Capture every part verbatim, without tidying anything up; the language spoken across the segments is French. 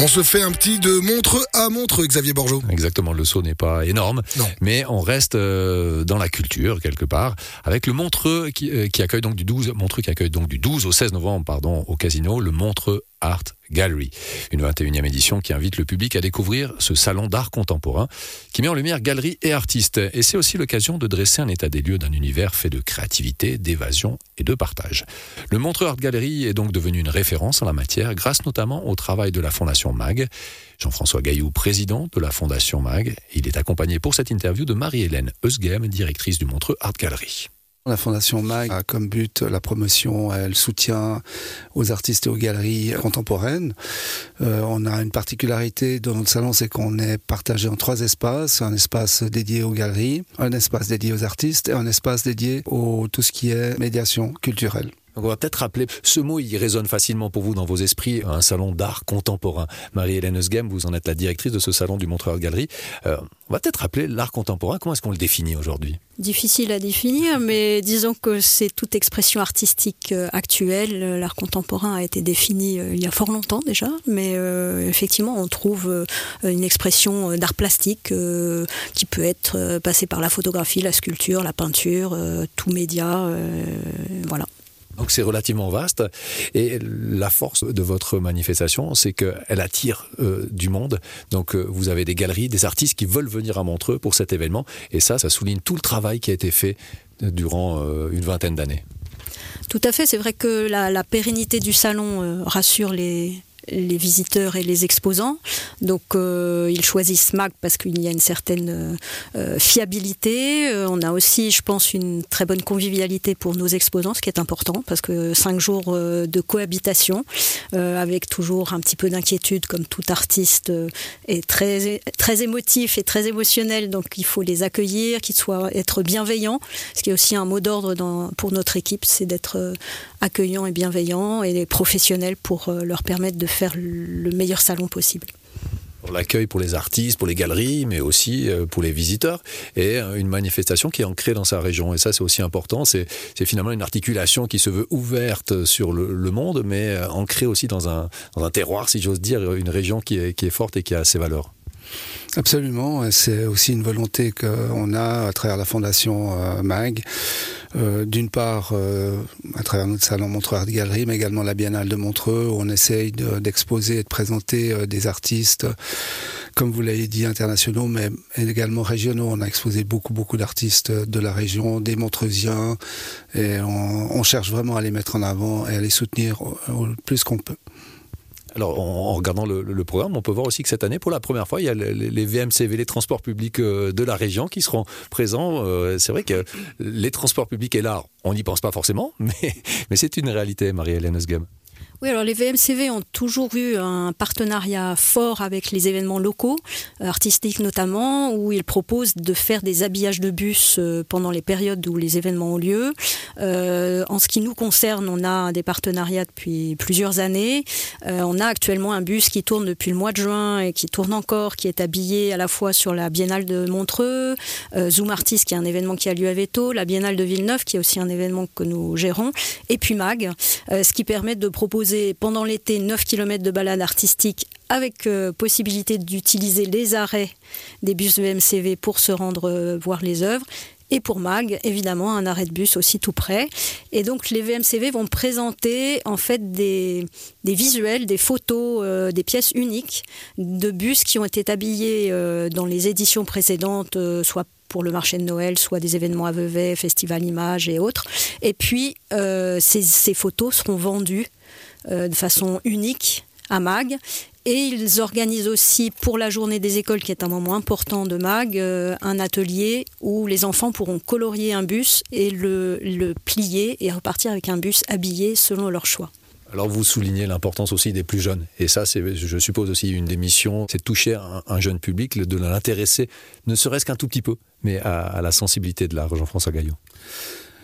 On se fait un petit de Montreux à Montreux, Xavier Borgeaud. Exactement, le saut n'est pas énorme, non. mais on reste euh, dans la culture quelque part, avec le Montreux qui, euh, qui accueille donc du douze, Montreux qui accueille donc du douze au seize novembre, pardon, au Casino, le Montreux Art Gallery, une vingt et unième édition qui invite le public à découvrir ce salon d'art contemporain qui met en lumière galeries et artistes. Et c'est aussi l'occasion de dresser un état des lieux d'un univers fait de créativité, d'évasion et de partage. Le Montreux Art Gallery est donc devenu une référence en la matière grâce notamment au travail de la Fondation MAG. Jean-François Gailloux, président de la Fondation MAG, il est accompagné pour cette interview de Marie-Hélène Eusghem, directrice du Montreux Art Gallery. La Fondation MAG a comme but la promotion et le soutien aux artistes et aux galeries contemporaines. Euh, on a une particularité dans notre salon, c'est qu'on est partagé en trois espaces. Un espace dédié aux galeries, un espace dédié aux artistes et un espace dédié à tout ce qui est médiation culturelle. Donc on va peut-être rappeler, ce mot il résonne facilement pour vous dans vos esprits, un salon d'art contemporain. Marie-Hélène Eusghem, vous en êtes la directrice de ce salon du Montreux Art Gallery. Euh, on va peut-être rappeler l'art contemporain, comment est-ce qu'on le définit aujourd'hui ? Difficile à définir, mais disons que c'est toute expression artistique actuelle. L'art contemporain a été défini il y a fort longtemps déjà, mais euh, effectivement on trouve une expression d'art plastique euh, qui peut être passée par la photographie, la sculpture, la peinture, euh, tout média, euh, voilà. Donc c'est relativement vaste et la force de votre manifestation, c'est qu'elle attire euh, du monde. Donc euh, vous avez des galeries, des artistes qui veulent venir à Montreux pour cet événement et ça, ça souligne tout le travail qui a été fait durant euh, une vingtaine d'années. Tout à fait, c'est vrai que la, la pérennité du salon euh, rassure les... les visiteurs et les exposants. Donc euh, ils choisissent MAG parce qu'il y a une certaine euh, fiabilité. Euh, on a aussi, je pense, une très bonne convivialité pour nos exposants, ce qui est important parce que cinq jours euh, de cohabitation euh, avec toujours un petit peu d'inquiétude comme tout artiste euh, est très, très émotif et très émotionnel. Donc il faut les accueillir, qu'ils soient, être bienveillants. Ce qui est aussi un mot d'ordre dans, pour notre équipe, c'est d'être euh, accueillant et bienveillant et professionnel pour euh, leur permettre de faire le meilleur salon possible. Pour l'accueil pour les artistes, pour les galeries, mais aussi pour les visiteurs, et une manifestation qui est ancrée dans sa région. Et ça, c'est aussi important. C'est, c'est finalement une articulation qui se veut ouverte sur le, le monde, mais ancrée aussi dans un, dans un terroir, si j'ose dire, une région qui est, qui est forte et qui a ses valeurs. Absolument, c'est aussi une volonté qu'on a à travers la Fondation euh, MAG, euh, d'une part euh, à travers notre salon Montreux Art Gallery, mais également la Biennale de Montreux, où on essaye de, d'exposer et de présenter euh, des artistes, comme vous l'avez dit, internationaux, mais également régionaux. On a exposé beaucoup, beaucoup d'artistes de la région, des Montreusiens, et on, on cherche vraiment à les mettre en avant et à les soutenir au, au plus qu'on peut. Alors, en regardant le, le programme, on peut voir aussi que cette année, pour la première fois, il y a les, les V M C V, les transports publics de la région qui seront présents. C'est vrai que les transports publics et l'art, on n'y pense pas forcément, mais, mais c'est une réalité, Marie-Hélène Eusghem. Oui, alors les V M C V ont toujours eu un partenariat fort avec les événements locaux, artistiques notamment, où ils proposent de faire des habillages de bus pendant les périodes où les événements ont lieu. Euh, en ce qui nous concerne, on a des partenariats depuis plusieurs années. Euh, on a actuellement un bus qui tourne depuis le mois de juin et qui tourne encore, qui est habillé à la fois sur la Biennale de Montreux, euh, Zoom Artist, qui est un événement qui a lieu à Véto, la Biennale de Villeneuve, qui est aussi un événement que nous gérons, et puis MAG, euh, ce qui permet de proposer pendant l'été neuf kilomètres de balade artistique avec euh, possibilité d'utiliser les arrêts des bus V M C V pour se rendre euh, voir les œuvres. Et pour MAG, évidemment, un arrêt de bus aussi tout près. Et donc, les V M C V vont présenter en fait des, des visuels, des photos, euh, des pièces uniques de bus qui ont été habillés euh, dans les éditions précédentes, euh, soit pour le marché de Noël, soit des événements à Vevey, Festival Images et autres. Et puis, euh, ces, ces photos seront vendues euh, de façon unique à MAG. Et ils organisent aussi pour la journée des écoles, qui est un moment important de MAG, euh, un atelier où les enfants pourront colorier un bus et le, le plier et repartir avec un bus habillé selon leur choix. Alors vous soulignez l'importance aussi des plus jeunes. Et ça, c'est, je suppose aussi une des missions, c'est de toucher un, un jeune public, de l'intéresser, ne serait-ce qu'un tout petit peu, mais à, à la sensibilité de l'art. Jean-François Gailloux.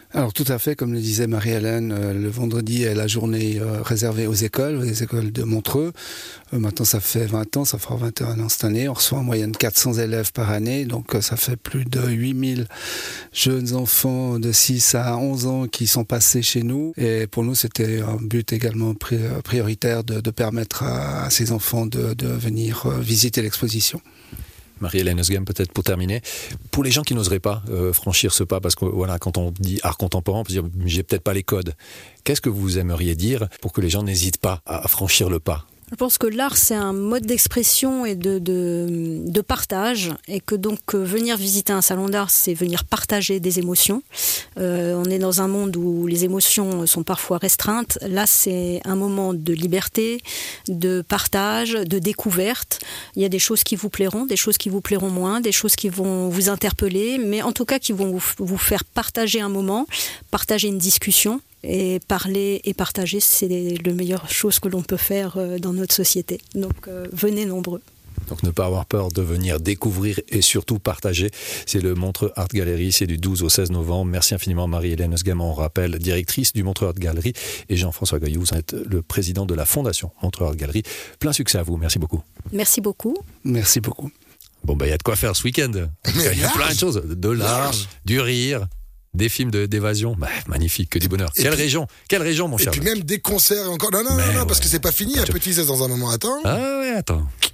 Alors tout à fait, comme le disait Marie-Hélène, euh, le vendredi est la journée euh, réservée aux écoles, aux écoles de Montreux. Euh, maintenant ça fait vingt ans, ça fera vingt et un ans cette année. On reçoit en moyenne quatre cents élèves par année, donc euh, ça fait plus de huit mille jeunes enfants de six à onze ans qui sont passés chez nous. Et pour nous c'était un but également pri- prioritaire de, de permettre à, à ces enfants de, de venir euh, visiter l'exposition. Marie-Hélène Osgam, peut-être pour terminer, pour les gens qui n'oseraient pas euh, franchir ce pas, parce que voilà, quand on dit art contemporain, on peut dire j'ai peut-être pas les codes. Qu'est-ce que vous aimeriez dire pour que les gens n'hésitent pas à franchir le pas ? Je pense que l'art, c'est un mode d'expression et de, de, de partage, et que donc euh, venir visiter un salon d'art, c'est venir partager des émotions. Euh, on est dans un monde où les émotions sont parfois restreintes. Là, c'est un moment de liberté, de partage, de découverte. Il y a des choses qui vous plairont, des choses qui vous plairont moins, des choses qui vont vous interpeller, mais en tout cas qui vont vous, vous faire partager un moment, partager une discussion. Et parler et partager, c'est la meilleure chose que l'on peut faire dans notre société. Donc euh, venez nombreux. Donc ne pas avoir peur de venir découvrir et surtout partager. C'est le Montreux Art Gallery, c'est du douze au seize novembre. Merci infiniment Marie-Hélène Osgam, on rappelle, directrice du Montreux Art Gallery, et Jean-François Goyou, vous êtes le président de la Fondation Montreux Art Gallery. Plein succès à vous, merci beaucoup. Merci beaucoup. Merci beaucoup. Bon, ben il y a de quoi faire ce week-end. Il y a plein de choses, de l'art, du rire, des films de, d'évasion, bah, magnifique, que du bonheur. Et quelle puis, région, quelle région, mon et cher. Et puis même des concerts encore. Non, non, non, non, ouais. Parce que c'est pas fini. Un petit zeste dans un moment. Attends. Ah ouais, attends.